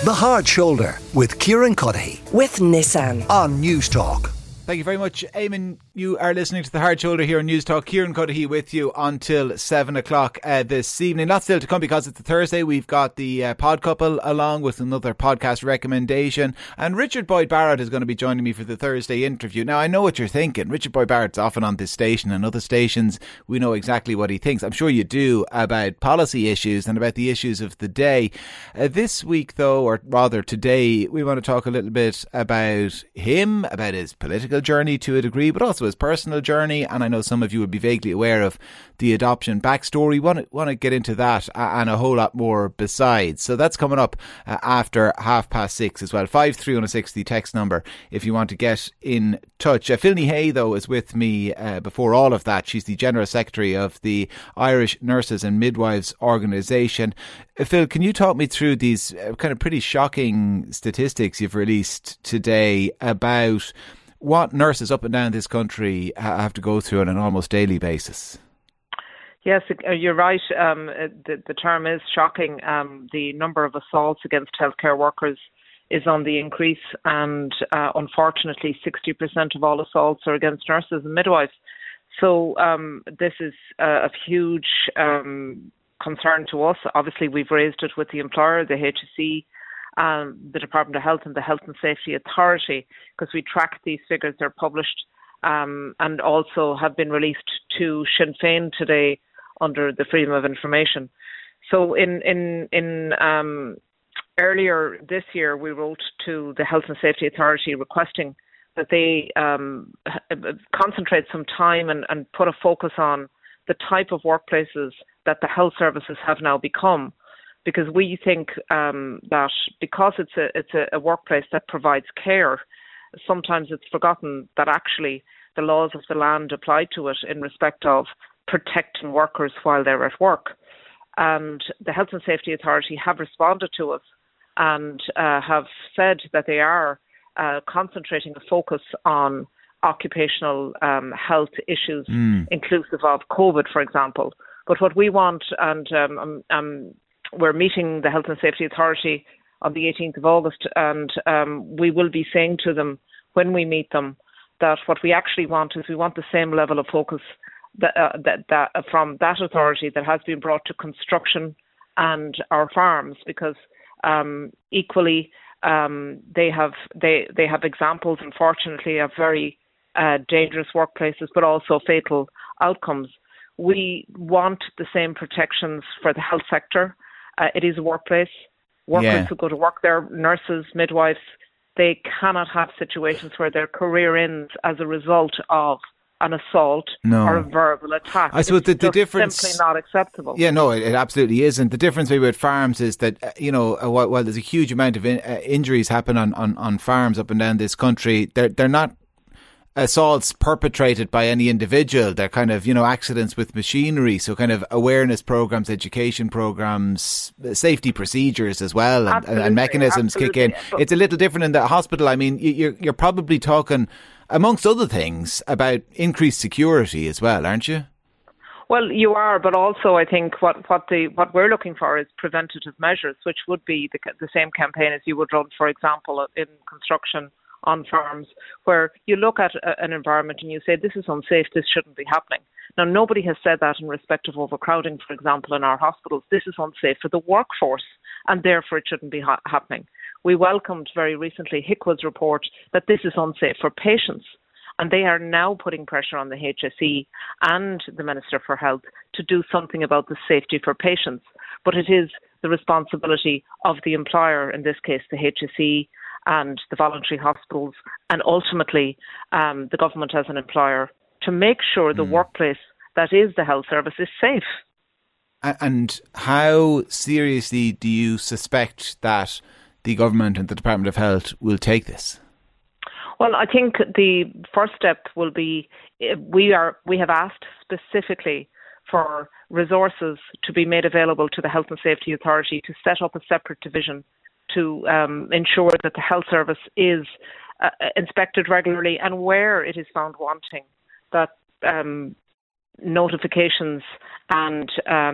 The Hard Shoulder with Kieran Cuddihy with Nissan on News Talk. Thank you very much, Eamon. You are listening to The Hard Shoulder here on News Talk. Kieran Cuddihy with you until 7 o'clock this evening. Lots still to come because it's a Thursday. We've got the Pod Couple along with another podcast recommendation. And Richard Boyd Barrett is going to be joining me for the Thursday interview. Now, I know what you're thinking. Richard Boyd Barrett's often on this station and other stations. We know exactly what he thinks. I'm sure you do about policy issues and about the issues of the day. This week, though, or rather today, we want to talk a little bit about him, about his political journey to a degree, but also his personal journey. And I know some of you would be vaguely aware of the adoption backstory. Want to get into that and a whole lot more besides. So that's coming up after 6:30 as well. 53160 text number if you want to get in touch. Philny Hay, though, is with me before all of that. She's the General Secretary of the Irish Nurses and Midwives Organisation. Phil, can you talk me through these kind of pretty shocking statistics you've released today about what nurses up and down this country have to go through on an almost daily basis? Yes, you're right. The term is shocking. The number of assaults against healthcare workers is on the increase, and unfortunately 60% of all assaults are against nurses and midwives. So this is a huge concern to us. Obviously, we've raised it with the employer, the HSE, the Department of Health and the Health and Safety Authority, because we track these figures. They're published and also have been released to Sinn Féin today under the Freedom of Information. So in earlier this year, we wrote to the Health and Safety Authority requesting that they concentrate some time and put a focus on the type of workplaces that the health services have now become. Because we think that because it's a workplace that provides care, sometimes it's forgotten that actually the laws of the land apply to it in respect of protecting workers while they're at work. And the Health and Safety Authority have responded to us and have said that they are concentrating a focus on occupational health issues, inclusive of COVID, for example. But what we want, and we're meeting the Health and Safety Authority on the 18th of August, and we will be saying to them when we meet them that what we actually want is we want the same level of focus that from that authority that has been brought to construction and our farms, because equally they have examples, unfortunately, of very dangerous workplaces, but also fatal outcomes. We want the same protections for the health sector. It is a workplace. Workers who go to work there, nurses, midwives, they cannot have situations where their career ends as a result of an assault or a verbal attack. I suppose the difference simply not acceptable. Yeah, no, it absolutely isn't. The difference maybe with farms is that while there's a huge amount of injuries happen on farms up and down this country, they're not assaults perpetrated by any individual. They're kind of, accidents with machinery. So kind of awareness programs, education programs, safety procedures as well, and mechanisms kick in. It's a little different in the hospital. I mean, you're probably talking, amongst other things, about increased security as well, aren't you? Well, you are, but also I think what we're looking for is preventative measures, which would be the same campaign as you would run, for example, in construction on farms, where you look at an environment and you say, this is unsafe, this shouldn't be happening. Now, nobody has said that in respect of overcrowding, for example, in our hospitals. This is unsafe for the workforce, and therefore it shouldn't be happening. We welcomed very recently HIQA's report that this is unsafe for patients, and they are now putting pressure on the HSE and the Minister for Health to do something about the safety for patients. But it is the responsibility of the employer, in this case the HSE, and the voluntary hospitals, and ultimately the government as an employer, to make sure the workplace that is the health service is safe. And how seriously do you suspect that the government and the Department of Health will take this? Well, I think the first step will be we have asked specifically for resources to be made available to the Health and Safety Authority to set up a separate division to ensure that the health service is inspected regularly, and where it is found wanting, that notifications and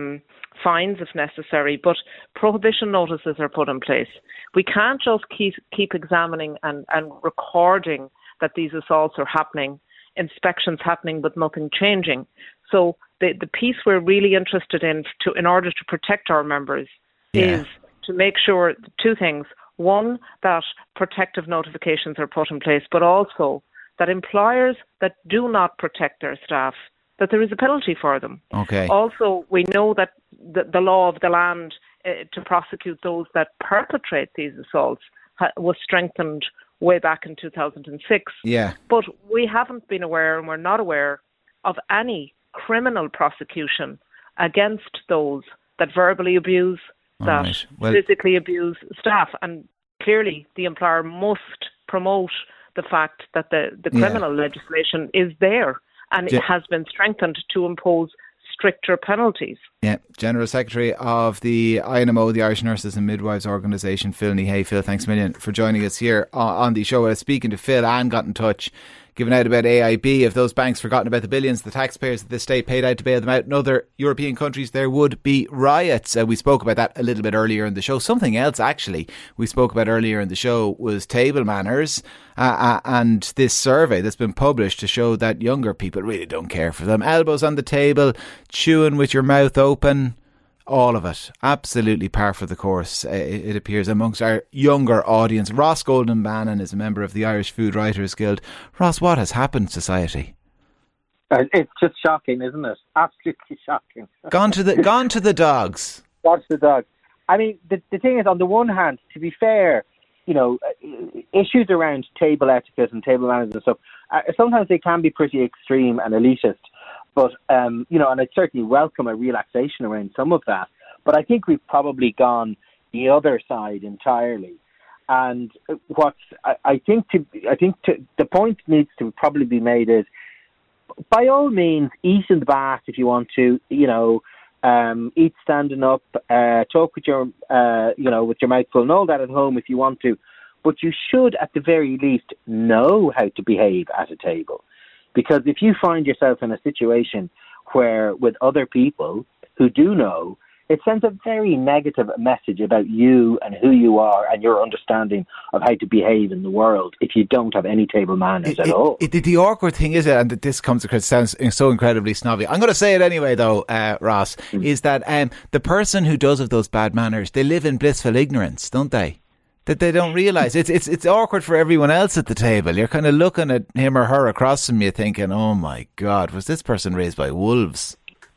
fines if necessary, but prohibition notices are put in place. We can't just keep examining and recording that these assaults are happening, inspections happening, but nothing changing. So the piece we're really interested in order to protect our members is to make sure two things. One, that protective notifications are put in place, but also that employers that do not protect their staff, that there is a penalty for them. Okay. Also, we know that the law of the land to prosecute those that perpetrate these assaults was strengthened way back in 2006. Yeah. But we haven't been aware, and we're not aware of any criminal prosecution against those that verbally abuse, that physically abuse staff. And clearly the employer must promote the fact that the criminal legislation is there, and it has been strengthened to impose stricter penalties. Yeah, General Secretary of the INMO, the Irish Nurses and Midwives Organisation, Phil Nahay. Phil, thanks a million for joining us here on the show. I was speaking to Phil and got in touch, giving out about AIB. If those banks forgotten about the billions the taxpayers of this state paid out to bail them out in other European countries, there would be riots. We spoke about that a little bit earlier in the show. Something else actually we spoke about earlier in the show was table manners, and this survey that's been published to show that younger people really don't care for them. Elbows on the table, chewing with your mouth open, all of it. Absolutely par for the course, it appears, amongst our younger audience. Ross Golden Bannon is a member of the Irish Food Writers Guild. Ross, what has happened to society? It's just shocking, isn't it? Absolutely shocking. Gone to the dogs. Gone to the dogs. I mean, the thing is, on the one hand, to be fair, you know, issues around table etiquette and table manners and stuff, sometimes they can be pretty extreme and elitist. But, you know, and I'd certainly welcome a relaxation around some of that. But I think we've probably gone the other side entirely. And I think the point needs to probably be made is, by all means, eat in the bath if you want to, you know, eat standing up, talk with your, you know, with your mouth full and all that at home if you want to. But you should, at the very least, know how to behave at a table. Because if you find yourself in a situation where, with other people who do know, it sends a very negative message about you and who you are and your understanding of how to behave in the world if you don't have any table manners at all. The awkward thing is, and this comes across, sounds so incredibly snobby, I'm going to say it anyway though, Ross, is that the person who does have those bad manners, they live in blissful ignorance, don't they? That they don't realise. It's awkward for everyone else at the table. You're kind of looking at him or her across from you thinking, oh my God, was this person raised by wolves?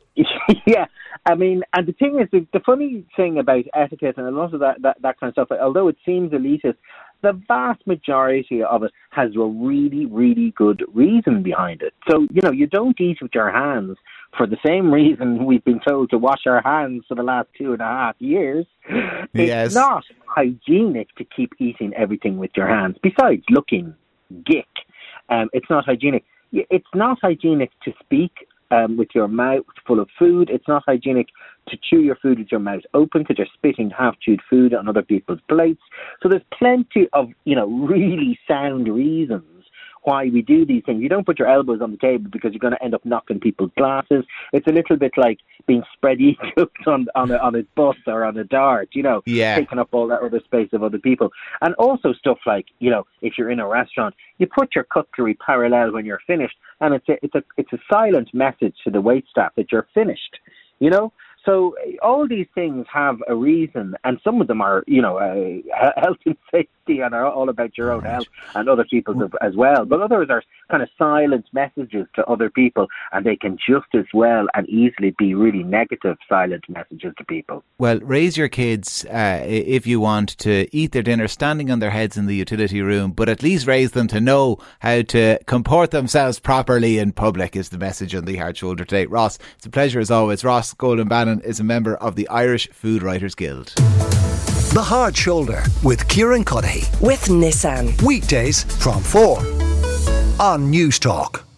Yeah, I mean, and the thing is, the funny thing about etiquette and a lot of that kind of stuff, although it seems elitist, the vast majority of it has a really, really good reason behind it. So, you know, you don't eat with your hands for the same reason we've been told to wash our hands for the last 2.5 years. Yes. It's not hygienic to keep eating everything with your hands. Besides looking gick, it's not hygienic. It's not hygienic to speak with your mouth full of food. It's not hygienic to chew your food with your mouth open because you're spitting half-chewed food on other people's plates. So there's plenty of, you know, really sound reasons why we do these things. You don't put your elbows on the table because you're going to end up knocking people's glasses. It's a little bit like being spread eagles on a bus or on a dart, you know, taking up all that other space of other people. And also stuff like, you know, if you're in a restaurant, you put your cutlery parallel when you're finished, and it's a silent message to the waitstaff that you're finished, you know. So all these things have a reason, and some of them are, you know, health and safety and are all about your own health and other people's as well. But others are kind of silent messages to other people, and they can just as well and easily be really negative silent messages to people. Well, raise your kids, if you want, to eat their dinner standing on their heads in the utility room, but at least raise them to know how to comport themselves properly in public is the message on the Hard Shoulder today. Ross, it's a pleasure as always. Ross Golden Bannon is a member of the Irish Food Writers Guild. The Hard Shoulder with Kieran Cuddihy. With Nissan. Weekdays from 4 on News Talk.